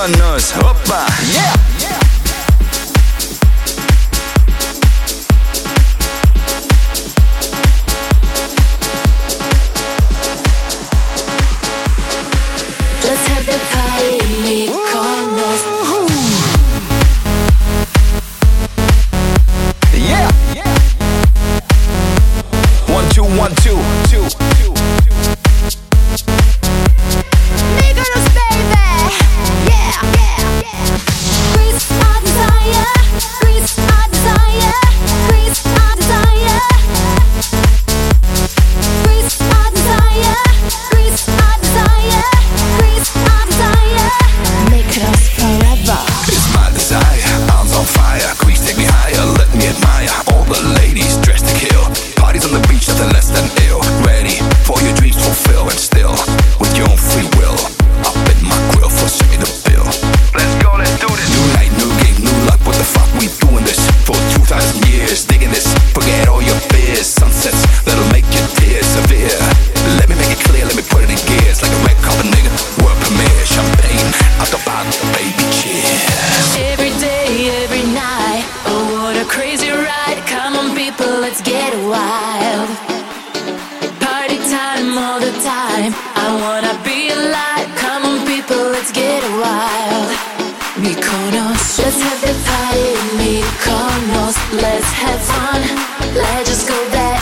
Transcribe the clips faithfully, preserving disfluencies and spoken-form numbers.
Míconos, opa, yeah. Let's have the party in Mykonos. Yeah, yeah. One, two, one, two, two, two, two. Mykonos, baby. Yeah, yeah, yeah. Greece, our desire. Greece, our desire. Greece, our desire. Greece, our desire. Greece, our desire. Greece, our desire. Mykonos forever. It's my desire, arms on fire. Grease, take me higher, let me admire all the ladies dressed to kill. Parties on the beach, nothing less than ill. Ready for your dreams to fulfill, and still with your own free will. I'll bet my grill for send me the bill. Let's go, let's do this. New night, new game, new luck. What the fuck we doing this for two thousand years? Digging this, forget all your fears. Sunsets that'll make your tears severe. Let me make it clear, let me put it in gears like a red carpet nigga. World premiere, champagne out the bottle, baby, cheers. Every day, every night, oh what a crazy ride. Come on people, let's get wild. Party time all the time, I wanna be alive. Come on people, let's get wild. Mykonos, let's have the party in Mykonos. Let's have fun, let's just go there.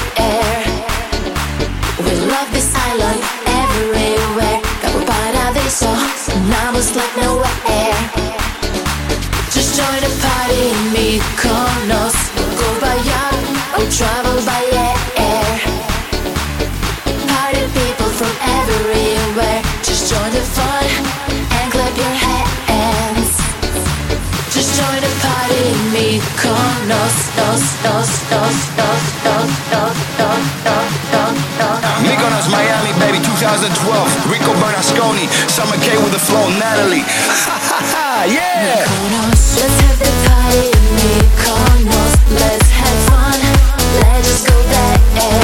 We love this island everywhere. Capo Paradiso, numbers like nowhere. Just join the party in Mykonos. Go by yacht or travel by air. Party people from everywhere. Just join the fun and clap your hands. Just join the party in Mykonos. Nos, nos, nos, nos, nos, nos, nos, nos, nos, nos. Mykonos, Miami, baby, two thousand twelve. Rico Bernasconi, Summer K with the flow, Natalie. Ha ha ha, yeah! Mykonos, let's have the party in Mykonos. Let's have fun, let's just go there.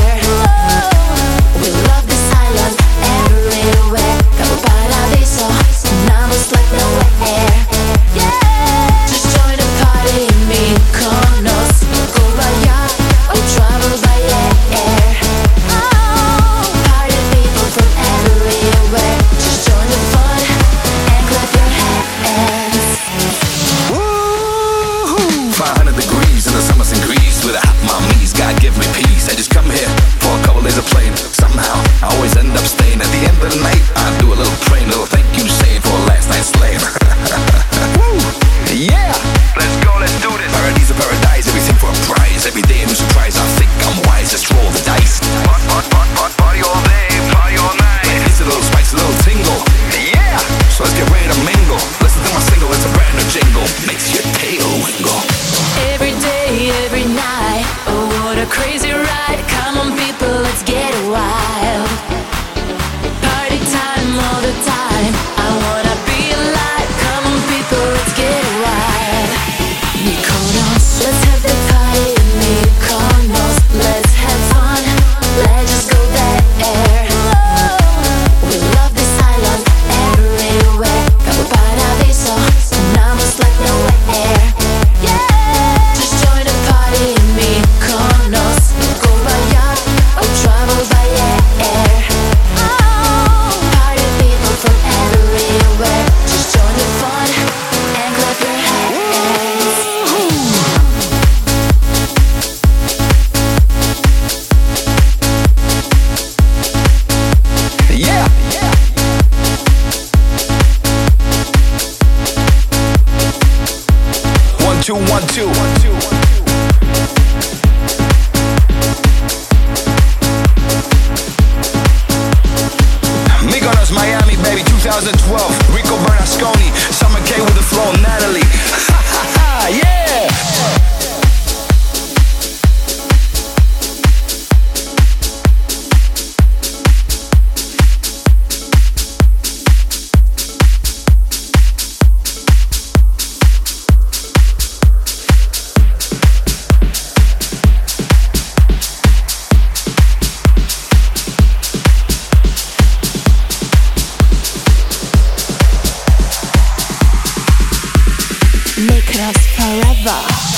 We love this island everywhere. Capo Paradiso, numbers like nowhere. Yeah, just join the party in Mykonos. Go by yacht or travel by air. Party people from everywhere. Just join the fun and clap your hands. Woo-hoo. five hundred degrees in the summers in Greece with a hot mommies. God give me peace. I just come here for a couple days of playing. Somehow I always end up staying. At the end of the night, I do a little praying, little thank you saying for last night's slaying. Woo! Yeah! Let's go, let's do this. Paradise of paradise, everything for a prize. Every day a new surprise. I think I'm wise. Just roll the dice. Part, part, part, part, party all day, party all night. It's a little spice, a little tingle. Yeah! So let's get ready to mingle. Listen to my single, it's a brand new jingle. Makes your tail wingle. Every day, every night, oh what a crazy ride. Come on people, let's get wild. Party time all the time, I wanna be alive. Come on people, let's get wild. Mykonos, let's have the party in Mykonos. Let's have fun, let's just go there. We love this island everywhere. Capo Paradiso, numbers like nowhere. Yeah, just join the party in Mykonos. Go by yacht or travel by air. Party people from everywhere. Just join the fun and clap your hands. Yeah! Yeah! One, two, one, two, one, two, one, two. Mykonos, Miami, baby, two thousand twelve. Rico Bernasconi, Summer K with the flow, Natalie. Ha ha ha, yeah! forever.